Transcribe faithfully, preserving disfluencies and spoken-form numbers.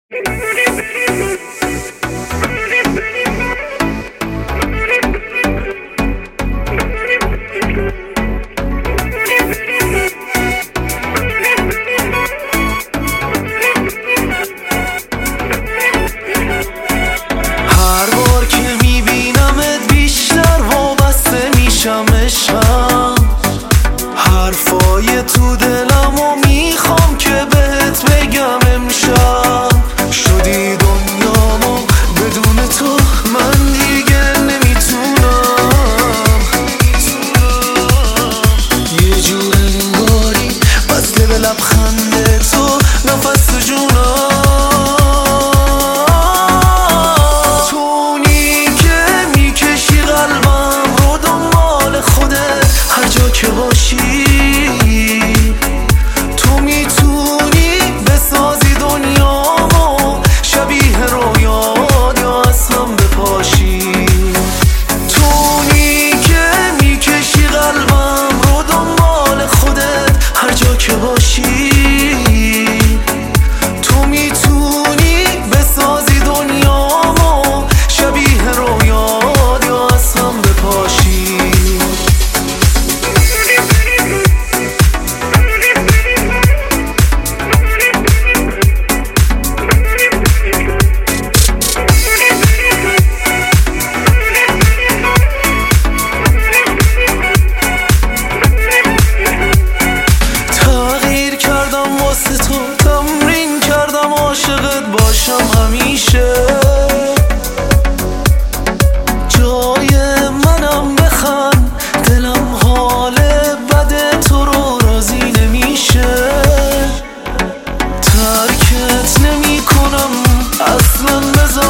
هر بار که میبینمت بیشتر وابسته میشم عشقم، حرفای تو دلمو میخوام که بهت بگم امشب. شدی دنیامو بدون تو من دیگه نمیتونم، یه جور انگاری بسته به لبخند تو نفس تو جونم. که باشی تو میتونی بسازی دنیامو شبیه رویات یا از هم بپاشی. تونی که میکشی قلبم رو دنبال خودت هر جا که باشی. تو میتونی بسازی دنیامو شبیه رویات یا از هم بپاشی. تمرین کردم عاشقت باشم همیشه، جای منم بخند دلم حال بد تو رو راضی نمیشه. ترکت نمی کنم اصلا، بذار